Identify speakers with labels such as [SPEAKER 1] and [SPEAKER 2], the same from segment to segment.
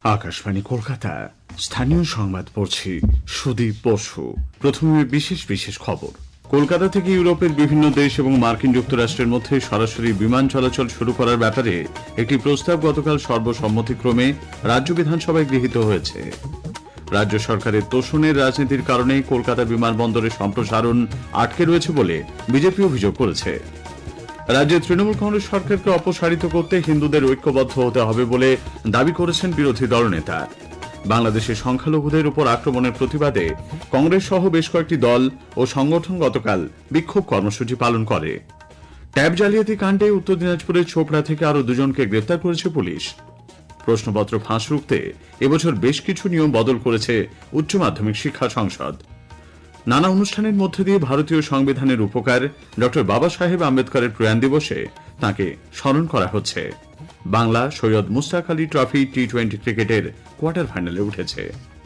[SPEAKER 1] আকাশবাণী কলকাতা, স্থানীয় সংবাদ পড়ছি সুদীপ বসু। প্রথমে বিশেষ খবর। কলকাতা থেকে ইউরোপের বিভিন্ন দেশ এবং মার্কিন যুক্তরাষ্ট্রের মধ্যে সরাসরি বিমান চলাচল শুরু করার ব্যাপারে একটি প্রস্তাব গতকাল সর্বসম্মতিক্রমে রাজ্য বিধানসভায় গৃহীত হয়েছে। রাজ্য সরকারের তোষণের রাজনীতির কারণে কলকাতা বিমানবন্দরের সম্প্রসারণ আটকে রয়েছে বলে বিজেপি অভিযোগ করেছে। রাজ্যে তৃণমূল কংগ্রেস সরকারকে অপসারিত করতে হিন্দুদের ঐক্যবদ্ধ হতে হবে বলে দাবি করেছেন বিরোধী দলনেতা। বাংলাদেশের সংখ্যালঘুদের উপর আক্রমণের প্রতিবাদে কংগ্রেস সহ বেশ কয়েকটি দল ও সংগঠন গতকাল বিক্ষোভ কর্মসূচি পালন করে। ট্যাব জালিয়াতি কাণ্ডে উত্তর দিনাজপুরের ছোপড়া থেকে আরও দুজনকে গ্রেফতার করেছে পুলিশ। প্রশ্নপত্র ফাঁস রুখতে এবছর বেশ কিছু নিয়ম বদল করেছে উচ্চ মাধ্যমিক শিক্ষা সংসদ। নানা অনুষ্ঠানের মধ্যে দিয়ে ভারতীয় সংবিধানের উপকার ড বাবা সাহেব আম্বেদকরের প্রয়াণ দিবসে তাঁকে স্মরণ করা হচ্ছে। বাংলা সৈয়দ মুস্তাক আলী ট্রফি টি-20 ক্রিকেটের কোয়ার্টার ফাইনালে উঠেছে।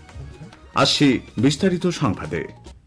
[SPEAKER 1] আসছি বিস্তারিত সংবাদে।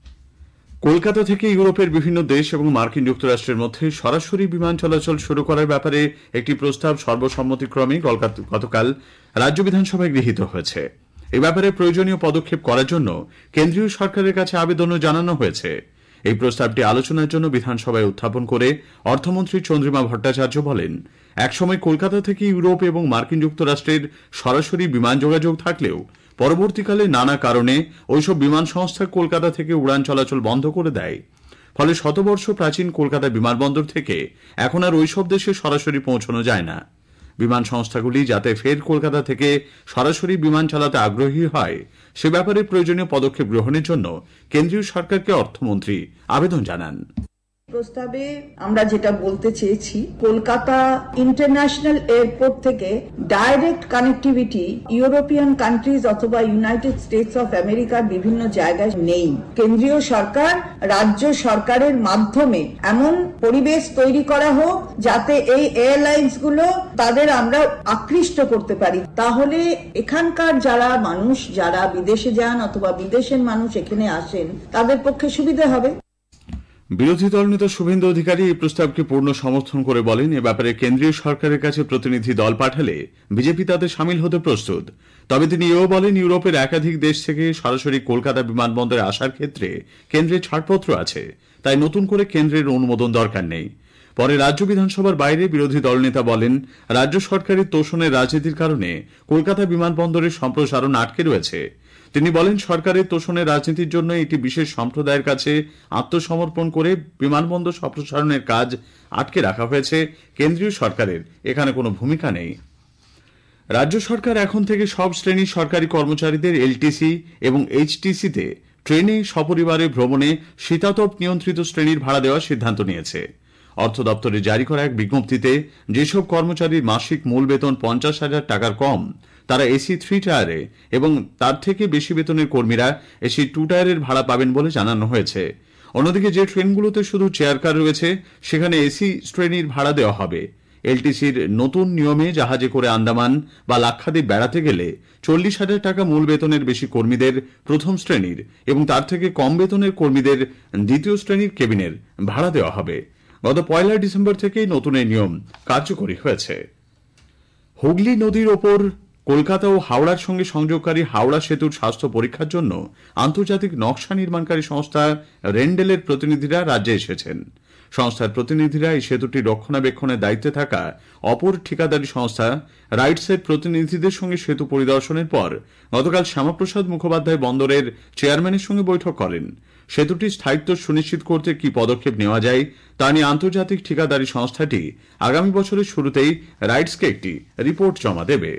[SPEAKER 1] কলকাতা থেকে ইউরোপের বিভিন্ন দেশ এবং মার্কিন যুক্তরাষ্ট্রের মধ্যে সরাসরি বিমান চলাচল শুরু করার ব্যাপারে একটি প্রস্তাব সর্বসম্মতিক্রমে গতকাল রাজ্য বিধানসভায় গৃহীত হয়েছে। এ ব্যাপারে প্রয়োজনীয় পদক্ষেপ করার জন্য কেন্দ্রীয় সরকারের কাছে আবেদনও জানানো হয়েছে। এই প্রস্তাবটি আলোচনার জন্য বিধানসভায় উত্থাপন করে অর্থমন্ত্রী চন্দ্রিমা ভট্টাচার্য বলেন, একসময় কলকাতা থেকে ইউরোপ এবং মার্কিন যুক্তরাষ্ট্রের সরাসরি বিমান যোগাযোগ থাকলেও পরবর্তীকালে নানা কারণে ওইসব বিমান সংস্থা কলকাতা থেকে উড়ান চলাচল বন্ধ করে দেয়। ফলে শতবর্ষ প্রাচীন কলকাতা বিমানবন্দর থেকে এখন আর ওইসব দেশে সরাসরি পৌঁছানো যায় না। বিমান সংস্থাগুলি যাতে ফের কলকাতা থেকে সরাসরি বিমান চালাতে আগ্রহী হয় সে ব্যাপারে প্রয়োজনীয় পদক্ষেপ গ্রহণের জন্য কেন্দ্রীয় সরকারকে অর্থমন্ত্রী আবেদন জানান।
[SPEAKER 2] প্রস্তাবে আমরা যেটা বলতে চেয়েছি, কলকাতা ইন্টারন্যাশনাল এয়ারপোর্ট থেকে ডাইরেক্ট কানেক্টিভিটি ইউরোপিয়ান কান্ট্রিজ অথবা ইউনাইটেড স্টেটস অফ আমেরিকার বিভিন্ন জায়গায় নেই। কেন্দ্রীয় সরকার রাজ্য সরকারের মাধ্যমে এমন পরিবেশ তৈরি করা হোক যাতে এই এয়ারলাইন্স গুলো তাদের আমরা আকৃষ্ট করতে পারি। তাহলে এখানকার যারা মানুষ যারা বিদেশে যান অথবা বিদেশের মানুষ এখানে আসেন তাদের পক্ষে সুবিধা হবে।
[SPEAKER 1] বিরোধী দলনেতা শুভেন্দু অধিকারী এই প্রস্তাবকে পূর্ণ সমর্থন করে বলেন, এ ব্যাপারে কেন্দ্রীয় সরকারের কাছে প্রতিনিধি দল পাঠালে বিজেপি তাতে সামিল হতে প্রস্তুত। তবে তিনি এও বলেন, ইউরোপের একাধিক দেশ থেকে সরাসরি কলকাতা বিমানবন্দরে আসার ক্ষেত্রে কেন্দ্রের ছাড়পত্র আছে, তাই নতুন করে কেন্দ্রের অনুমোদন দরকার নেই। পরে রাজ্য বিধানসভার বাইরে বিরোধী দলনেতা বলেন, রাজ্য সরকারের তোষণের রাজনীতির কারণে কলকাতা বিমানবন্দরের সম্প্রসারণ আটকে রয়েছে। তিনি বলেন, সরকারের তোষণের রাজনীতির জন্য একটি বিশেষ সম্প্রদায়ের কাছে আত্মসমর্পণ করে বিমানবন্দর সম্প্রসারণের কাজ আটকে রাখা হয়েছে। কেন্দ্রীয় সরকারের এখানে কোনো ভূমিকা নেই। রাজ্য সরকার এখন থেকে সব শ্রেণীর সরকারি কর্মচারীদের এলটিসি এবং এইচটিসিতে ট্রেনে সপরিবারে ভ্রমণে শীতাতপ নিয়ন্ত্রিত শ্রেণীর ভাড়া দেওয়ার সিদ্ধান্ত নিয়েছে। অর্থ দপ্তরে জারি করা এক বিজ্ঞপ্তিতে যেসব কর্মচারীর মাসিক মূল বেতন 50,000 টাকার কম তারা এসি 3 টায়ারে এবং তার থেকে বেশি বেতনের কর্মীরা এসি 2 টায়ারের ভাড়া পাবেন বলে জানানো হয়েছে। অন্যদিকে যে ট্রেনগুলোতে শুধু চেয়ার কার রয়েছে সেখানে এসি শ্রেণীর ভাড়া দেওয়া হবে। এলটিসির নতুন নিয়মে জাহাজে করে আন্দামান বা লাক্ষাদ্বীপ বেড়াতে গেলে 40,000 টাকা মূল বেতনের বেশি কর্মীদের প্রথম শ্রেণীর এবং তার থেকে কম বেতনের কর্মীদের দ্বিতীয় শ্রেণীর কেবিনের ভাড়া দেওয়া হবে। গত 1 ডিসেম্বর থেকেই নতুন এই নিয়ম কার্যকরী হয়েছে। হুগলি নদীর ওপর কলকাতা ও হাওড়ার সঙ্গে সংযোগকারী হাওড়া সেতুর স্বাস্থ্য পরীক্ষার জন্য আন্তর্জাতিক নকশা নির্মাণকারী সংস্থা রেন্ডেলের প্রতিনিধিরা রাজ্যে এসেছেন। সংস্থার প্রতিনিধিরা এই সেতুটি রক্ষণাবেক্ষণের দায়িত্বে থাকা অপর ঠিকাদারি সংস্থা রাইটসের প্রতিনিধিদের সঙ্গে সেতু পরিদর্শনের পর গতকাল শ্যামাপ্রসাদ মুখোপাধ্যায় বন্দরের চেয়ারম্যানের সঙ্গে বৈঠক করেন। সেতুটির স্থায়িত্ব সুনিশ্চিত করতে কি পদক্ষেপ নেওয়া যায় তা নিয়ে আন্তর্জাতিক ঠিকাদারি সংস্থাটি আগামী বছরের শুরুতেই রাইটসকে একটি রিপোর্ট জমা দেবে।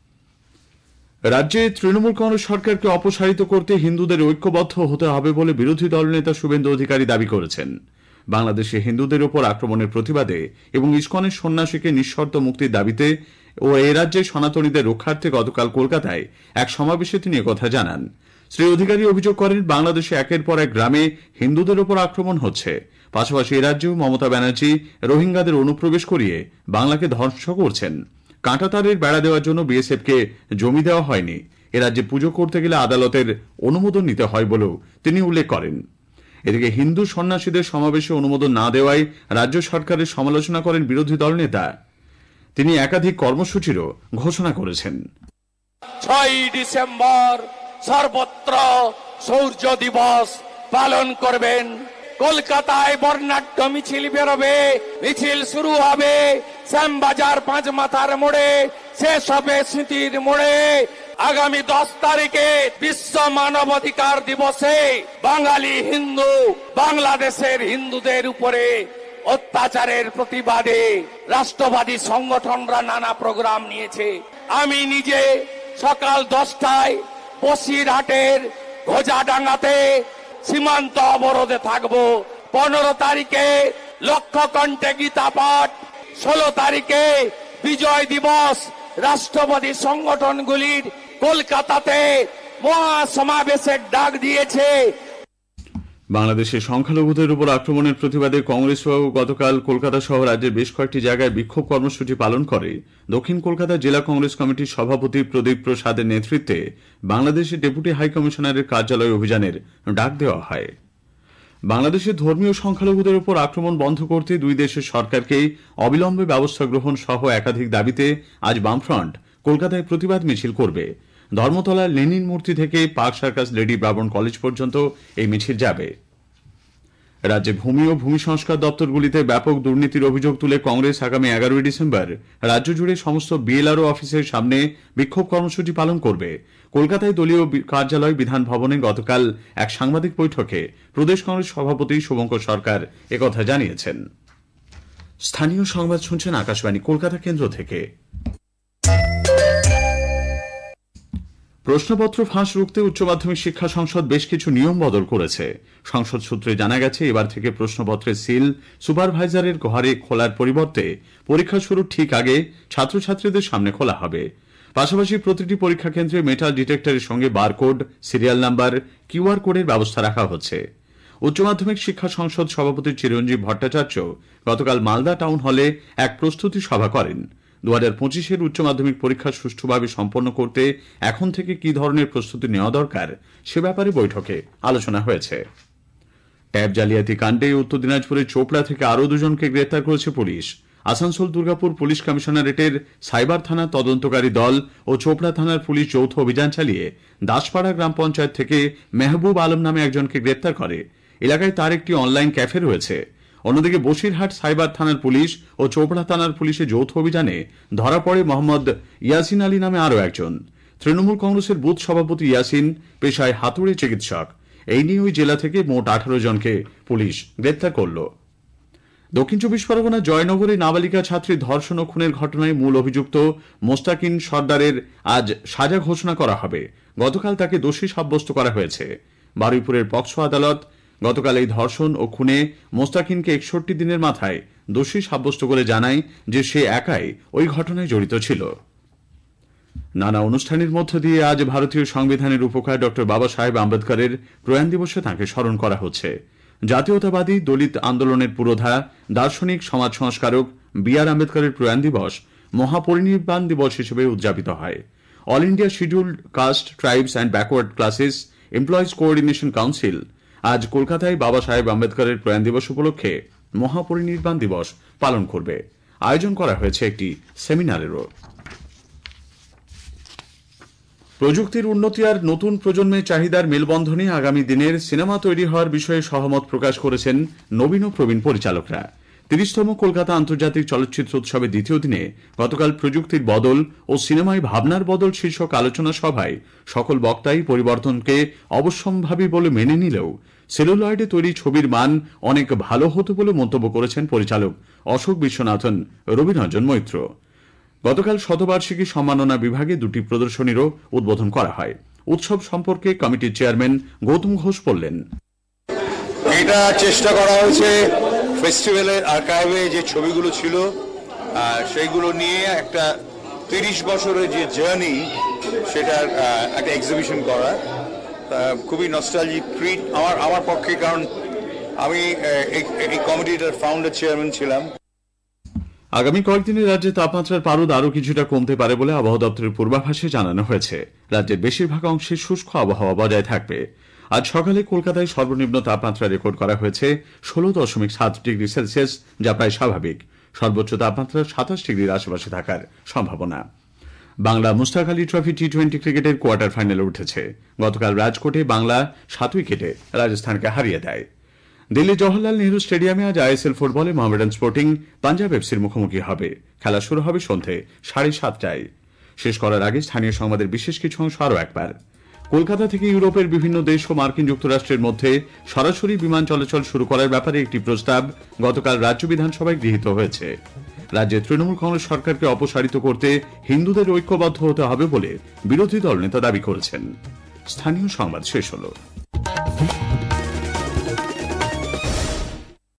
[SPEAKER 1] রাজ্যে তৃণমূল কংগ্রেস সরকারকে অপসারিত করতে হিন্দুদের ঐক্যবদ্ধ হতে হবে বলে বিরোধী দলনেতা শুভেন্দু অধিকারী দাবি করেছেন। বাংলাদেশে হিন্দুদের উপর আক্রমণের প্রতিবাদে এবং ইসকনের সন্ন্যাসীকে নিঃশর্ত মুক্তির দাবিতে ও এ রাজ্যে সনাতনীদের রক্ষার্থে গতকাল কলকাতায় এক সমাবেশে তিনি একথা জানান। শ্রী অধিকারী অভিযোগ করেন, বাংলাদেশে একের পর এক গ্রামে হিন্দুদের উপর আক্রমণ হচ্ছে। পাশাপাশি এ রাজ্যেও মমতা ব্যানার্জি রোহিঙ্গাদের অনুপ্রবেশ করিয়ে বাংলাকে ধ্বংস করছেন। কাঁটাতারের বেড়া দেওয়ার জন্য বিএসএফকে জমি দেওয়া হয়নি। এ রাজ্যে পুজো করতে গেলে আদালতের অনুমোদন নিতে হয় বলেও তিনি উল্লেখ করেন। এদিকে হিন্দু সন্ন্যাসীদের সমাবেশে অনুমোদন না দেওয়ায় রাজ্য সরকারের সমালোচনা করেন বিরোধী দলনেতা। তিনি একাধিক কর্মসূচিরও ঘোষণা করেছেন।
[SPEAKER 3] 6ই ডিসেম্বর সর্বত্র সূর্য দিবস পালন করবেন। কলকাতায় বর্ণাঢ্য মিছিল বেরোবে, মিছিল শুরু হবে শ্যামবাজার 5 মাথার মোড়ে, শেষ হবে স্মৃতির মোড়ে। আগামী 10 তারিখে বিশ্ব মানবাধিকার দিবসে বাঙালি হিন্দু বাংলাদেশের হিন্দুদের উপরে অত্যাচারের প্রতিবাদে রাষ্ট্রবাদী সংগঠনরা নানা প্রোগ্রাম নিয়েছে। আমি নিজে সকাল 10টায় বসিরহাটের ঘোজাডাঙ্গাতে সীমান্ত অবরোধে থাকবো। 15 তারিখে লক্ষ্যকণ্ঠে গীতা পাঠ, 16 তারিখে বিজয় দিবস রাষ্ট্রবাদী সংগঠনগুলির কলকাতাতে মহাসমাবেশের ডাক দিয়েছে।
[SPEAKER 1] বাংলাদেশের সংখ্যালঘুদের উপর আক্রমণের প্রতিবাদে কংগ্রেস গতকাল কলকাতা সহ রাজ্যের বেশ কয়েকটি জায়গায় বিক্ষোভ কর্মসূচি পালন করে। দক্ষিণ কলকাতা জেলা কংগ্রেস কমিটির সভাপতি প্রদীপ প্রসাদের নেতৃত্বে বাংলাদেশের ডেপুটি হাইকমিশনারের কার্যালয়ে অভিযানের ডাক দেওয়া হয়। বাংলাদেশের ধর্মীয় সংখ্যালঘুদের উপর আক্রমণ বন্ধ করতে দুই দেশের সরকারকে অবিলম্বে ব্যবস্থা গ্রহণ সহ একাধিক দাবিতে আজ বামফ্রন্ট কলকাতায় প্রতিবাদ মিছিল করবে। ধর্মতলার লেনিন মূর্তি থেকে park circus lady Brabourne college পর্যন্ত এই মিছিল যাবে। রাজ্যে ভূমি ও ভূমি সংস্কার দপ্তরগুলিতে ব্যাপক দুর্নীতির অভিযোগ তুলে কংগ্রেস আগামী 11ই ডিসেম্বর রাজ্য জুড়ে সমস্ত বিএলআরও অফিসের সামনে বিক্ষোভ কর্মসূচি পালন করবে। কলকাতায় দলীয় কার্যালয় বিধান ভবনে গতকাল এক সাংবাদিক বৈঠকে প্রদেশ কংগ্রেস সভাপতি শুভঙ্কর সরকার একথা জানিয়েছেন। স্থানীয় সংবাদ শুনছেন আকাশবাণী কলকাতা কেন্দ্র থেকে। প্রশ্নপত্র ফাঁস রুখতে উচ্চ মাধ্যমিক শিক্ষা সংসদ বেশ কিছু নিয়ম বদল করেছে। সংসদ সূত্রে জানা গেছে, এবার থেকে প্রশ্নপত্রের সিল সুপারভাইজারের ঘরে খোলার পরিবর্তে পরীক্ষা শুরুর ঠিক আগে ছাত্রছাত্রীদের সামনে খোলা হবে। পাশাপাশি প্রতিটি পরীক্ষা কেন্দ্রে মেটাল ডিটেক্টরের সঙ্গে বারকোড, সিরিয়াল নাম্বার, কিউআর কোডের ব্যবস্থা রাখা হচ্ছে। উচ্চ মাধ্যমিক শিক্ষা সংসদ সভাপতি চিরঞ্জীব ভট্টাচার্য গতকাল মালদা টাউন হলে এক প্রস্তুতি সভা করেন। 2025-এর উচ্চ মাধ্যমিক পরীক্ষা সুষ্ঠুভাবে সম্পন্ন করতে এখন থেকে কি ধরনের প্রস্তুতি নেওয়া দরকার সে ব্যাপারে বৈঠকে আলোচনা হয়েছে। ট্যাব জালিয়াতি কাণ্ডে উত্তর দিনাজপুরের চোপড়া থেকে আরও 2 জনকে গ্রেপ্তার করেছে পুলিশ। আসানসোল দুর্গাপুর পুলিশ কমিশনারেটের সাইবার থানা তদন্তকারী দল ও চোপড়া থানার পুলিশ যৌথ অভিযান চালিয়ে দাসপাড়া গ্রাম পঞ্চায়েত থেকে মেহবুব আলম নামে একজনকে গ্রেপ্তার করে। এলাকায় তার একটি অনলাইন ক্যাফে রয়েছে। অন্যদিকে বসিরহাট সাইবার থানার পুলিশ ও চোপড়া থানার পুলিশের যৌথ অভিযানে ধরা পড়ে মোহাম্মদ ইয়াসিন আলী নামে আরও একজন। তৃণমূল কংগ্রেসের বুথ সভাপতি ইয়াসিন পেশায় হাতুড়ে চিকিৎসক। এই নিয়ে ওই জেলা থেকে মোট 18 জনকে পুলিশ গ্রেপ্তার করল। দক্ষিণ 24 পরগনা জয়নগরে নাবালিকা ছাত্রী ধর্ষণ ও খুনের ঘটনায় মূল অভিযুক্ত মোস্তাকিন সর্দারের আজ সাজা ঘোষণা করা হবে। গতকাল তাকে দোষী সাব্যস্ত করা হয়েছে। বারুইপুরের পক্সো আদালত গতকাল এই ধর্ষণ ও খুনে মোস্তাকিনকে 61 দিনের মাথায় দোষী সাব্যস্ত করে জানায় যে সে একাই ওই ঘটনায় জড়িত ছিল। নানা অনুষ্ঠানের মধ্য দিয়ে আজ ভারতীয় সংবিধানের উপকার ড বাবা সাহেব আম্বেদকরের প্রয়াণ দিবসে তাঁকে স্মরণ করা হচ্ছে। জাতীয়তাবাদী দলিত আন্দোলনের পুরোধা দার্শনিক সমাজ সংস্কারক বি.আর. আম্বেদকরের প্রয়াণ দিবস মহাপরিনির্বাণ দিবস হিসেবে উদযাপিত হয়। All India scheduled caste, tribes and backward classes employees coordination council আজ কলকাতায় বাবা সাহেব আম্বেদকরের প্রয়াণ দিবস উপলক্ষে মহাপরিনির্বাণ দিবস পালন করবে। আয়োজন করা হয়েছে একটি সেমিনারেরও। প্রযুক্তির উন্নতি আর নতুন প্রজন্মের চাহিদার মেলবন্ধনে আগামী দিনের সিনেমা তৈরি হওয়ার বিষয়ে সহমত প্রকাশ করেছেন নবীন ও প্রবীণ পরিচালকরা। 30তম কলকাতা আন্তর্জাতিক চলচ্চিত্র উৎসবের দ্বিতীয় দিনে গতকাল প্রযুক্তির বদল ও সিনেমায় ভাবনার বদল শীর্ষক আলোচনা সভায় সকল বক্তাই পরিবর্তনকে অবশ্যম্ভাবী বলে মেনে নিলেও সেলুলয়েডে তৈরি ছবির মান অনেক ভালো হতো বলে মন্তব্য করেছেন পরিচালক অশোক বিশ্বনাথন, রবিরঞ্জন মৈত্র। গতকাল শতবার্ষিকী সম্মাননা বিভাগে 2টি প্রদর্শনীরও উদ্বোধন করা হয়। উৎসব সম্পর্কে কমিটির চেয়ারম্যান গৌতম ঘোষ বললেন,
[SPEAKER 4] এটা চেষ্টা করা হয়েছে ফেস্টিভ্যালের আর্কাইভে যে ছবিগুলো ছিল সেইগুলো নিয়ে একটা 30 বছরের যে জার্নি সেটার একটা এক্সিবিশন করা খুবই নস্টালজিক ট্রিট আমার পক্ষে, কারণ আমি এই কমিটিটার ফাউন্ডার চেয়ারম্যান ছিলাম।
[SPEAKER 1] আগামী কয়েকদিনে রাজ্যে তাপমাত্রার পারদ আরও কিছুটা কমতে পারে বলে আবহাওয়া দপ্তরের পূর্বাভাসে জানানো হয়েছে। রাজ্যের বেশিরভাগ অংশে শুষ্ক আবহাওয়া বজায় থাকবে। আজ সকালে কলকাতায় সর্বনিম্ন তাপমাত্রা রেকর্ড করা হয়েছে 16.7 ডিগ্রি সেলসিয়াস, যা প্রায় স্বাভাবিক। সর্বোচ্চ তাপমাত্রা 27 ডিগ্রির আশেপাশে থাকার সম্ভাবনা। বাংলা মুস্তাক আলী ট্রফি টি-20 ক্রিকেটের কোয়ার্টার ফাইনালে উঠেছে। গতকাল রাজকোটে বাংলা 7 উইকেটে রাজস্থানকে হারিয়ে দেয়। দিল্লি জওহরলাল নেহরু স্টেডিয়ামে আজ আইএসএল ফুটবলে মোহামেডান স্পোর্টিং পাঞ্জাব এফসির মুখোমুখি হবে। খেলা শুরু হবে সন্ধে 7:30টায়। শেষ করার আগে স্থানীয় সংবাদের বিশেষ কিছু অংশ আরও একবার। কলকাতা থেকে ইউরোপের বিভিন্ন দেশ ও মার্কিন যুক্তরাষ্ট্রের মধ্যে সরাসরি বিমান চলাচল শুরু করার ব্যাপারে একটি প্রস্তাব গতকাল রাজ্য বিধানসভায় গৃহীত হয়েছে। রাজ্যে তৃণমূল কংগ্রেস সরকারকে অপসারিত করতে হিন্দুদের ঐক্যবদ্ধ হতে হবে বলে বিরোধী দল নেতা দাবি করেছেন। স্থানীয় সংবাদ শেষ হল।